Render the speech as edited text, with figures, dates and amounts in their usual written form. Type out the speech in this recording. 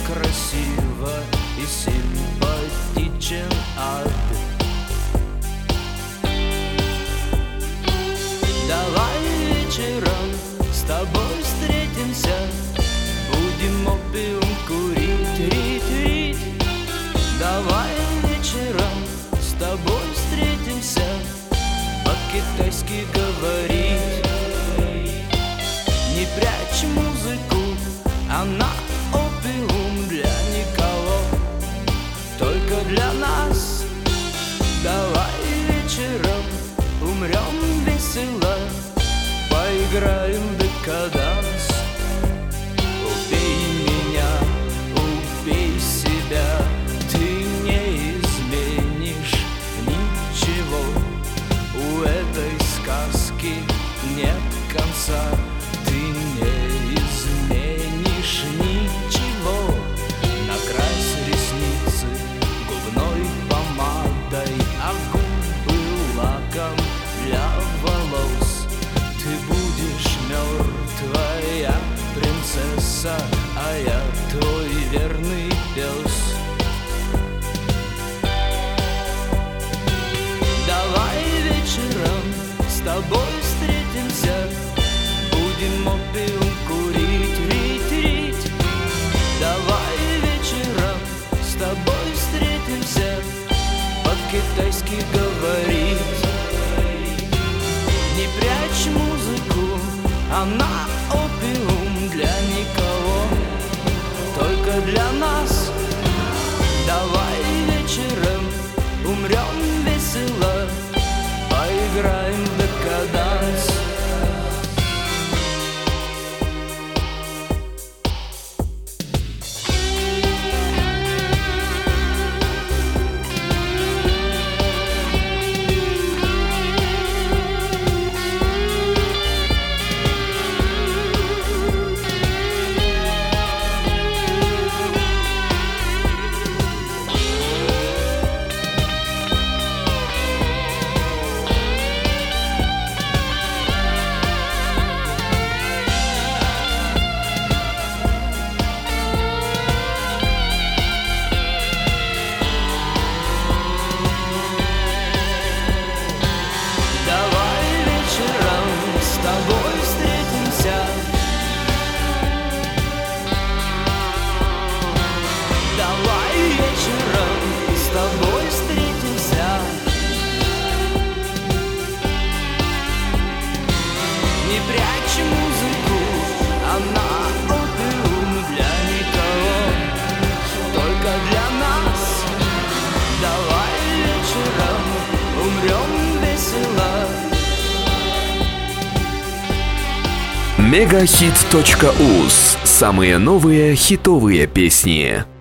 красиво и симпатичен ад. Давай вечером с тобой встретимся, будем опиум курить, рить. Давай вечером с тобой встретимся, по-китайски говорить. Не прячь музыку, она опиум для никого, только для нас. Давай вечером умрем весело, поиграем в декаданс. Убей меня, убей себя, ты не изменишь ничего. У этой сказки нет конца, ты не изменишь ничего. Накрась ресницы губной помадой, а губы лаком для волос. Ты будешь мертвая принцесса, а я твой верный пес. Давай вечером с тобой встретимся, будем опиум курить, рить. Давай вечером с тобой встретимся, по-китайски говорить. Не прячь музыку, она опиум для никого, только для нас. Давай вечером умрем весело, поиграем в декаданс. Не прячь музыку, она опиум для никого, только для нас. Давай вечером умрем весело. Мегахит.уз. Самые новые хитовые песни.